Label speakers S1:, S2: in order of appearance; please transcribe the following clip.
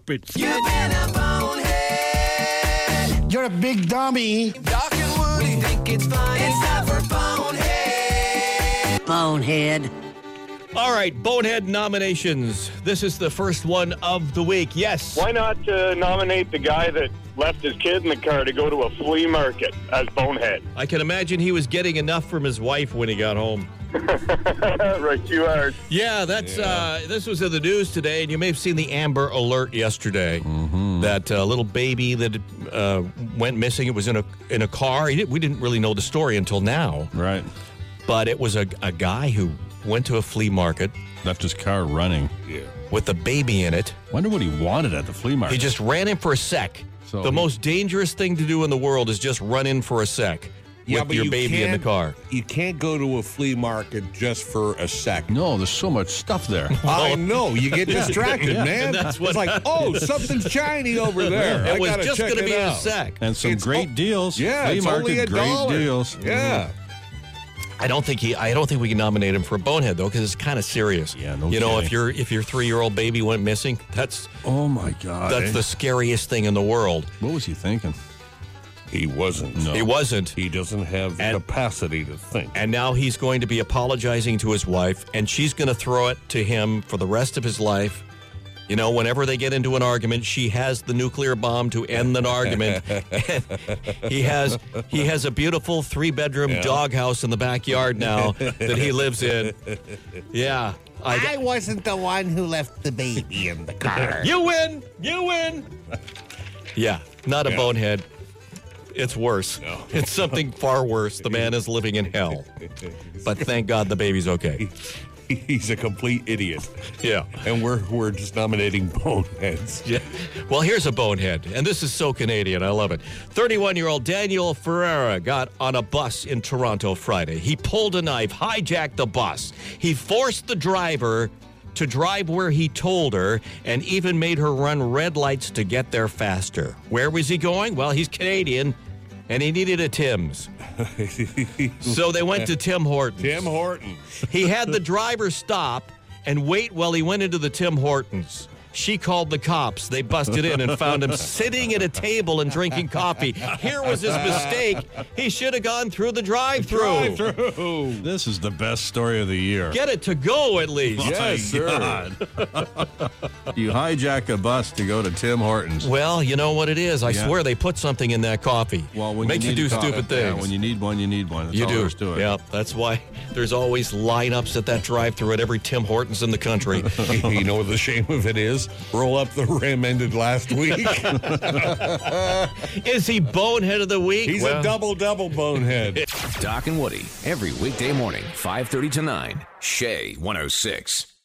S1: carpets.
S2: You've been a bonehead.
S3: You're a big dummy.
S2: Doc and Woody think it's funny. It's time for Bonehead.
S3: Bonehead.
S4: All right, Bonehead nominations. This is the first one of the week. Yes.
S5: Why not nominate the guy that left his kid in the car to go to a flea market as Bonehead?
S4: I can imagine he was getting enough from his wife when he got home.
S5: Right, you are.
S4: Yeah, this was in the news today, and you may have seen the Amber Alert yesterday. Mm-hmm. That little baby that went missing. It was in a car. We didn't really know the story until now.
S1: Right.
S4: But it was a guy who went to a flea market.
S1: Left his car running.
S4: Yeah. With a baby in it.
S1: Wonder what he wanted at the flea market.
S4: He just ran in for a sec.
S1: So
S4: the most dangerous thing to do in the world is just run in for a sec with your baby in the car.
S6: You can't go to a flea market just for a sec.
S1: No, there's so much stuff there.
S6: I know. You get distracted, man.
S4: And that's what
S6: it's like, oh, something's shiny over there.
S4: It
S6: I
S4: was
S6: gotta
S4: just
S6: check
S4: going to
S6: it
S4: be
S6: out.
S4: a sec.
S1: And some great deals.
S6: Yeah,
S1: flea
S6: it's
S1: market,
S6: only
S1: great
S6: $1.
S1: deals.
S6: Yeah.
S4: I don't think we can nominate him for a Bonehead though, because it's kind of serious.
S1: Yeah, no
S4: You know,
S1: kidding.
S4: if your 3-year-old baby went missing, that's
S1: Oh my God.
S4: that's the scariest thing in the world.
S1: What was he thinking?
S6: He wasn't.
S1: No.
S4: He wasn't.
S6: He doesn't have the capacity to think.
S4: And now he's going to be apologizing to his wife, and she's going to throw it to him for the rest of his life. You know, whenever they get into an argument, she has the nuclear bomb to end an argument. And he has a beautiful 3-bedroom doghouse in the backyard now that he lives in. Yeah.
S3: I wasn't the one who left the baby in the car.
S4: You win! You win! Yeah, not a Bonehead. It's worse.
S6: No.
S4: It's something far worse. The man is living in hell. But thank God the baby's okay.
S6: He's a complete idiot.
S4: Yeah.
S6: And we're just nominating boneheads.
S4: Yeah. Well, here's a bonehead, and this is so Canadian. I love it. 31-year-old Daniel Ferreira got on a bus in Toronto Friday. He pulled a knife, hijacked the bus. He forced the driver to drive where he told her, and even made her run red lights to get there faster. Where was he going? Well, he's Canadian, and he needed a Tim's. So they went to Tim Hortons.
S6: Tim Hortons.
S4: He had the driver stop and wait while he went into the Tim Hortons. She called the cops. They busted in and found him sitting at a table and drinking coffee. Here was his mistake. He should have gone through the drive-thru.
S1: This is the best story of the year.
S4: Get it to go at least.
S6: Yes, sir.
S1: You hijack a bus to go to Tim Hortons.
S4: Well, you know what it is. I
S1: Yeah.
S4: swear they put something in that coffee.
S1: Well, when
S4: makes you do
S1: need
S4: stupid things.
S1: Yeah, when you need one, you need one. That's
S4: You
S1: all
S4: do.
S1: there is to it.
S4: Yeah, that's why there's always lineups at that drive-thru at every Tim Hortons in the country.
S6: You know what the shame of it is? Roll up the rim ended last week.
S4: Is he bonehead of the week?
S6: He's a double bonehead.
S7: Doc and Woody, every weekday morning, 5:30 to 9. Shea 106.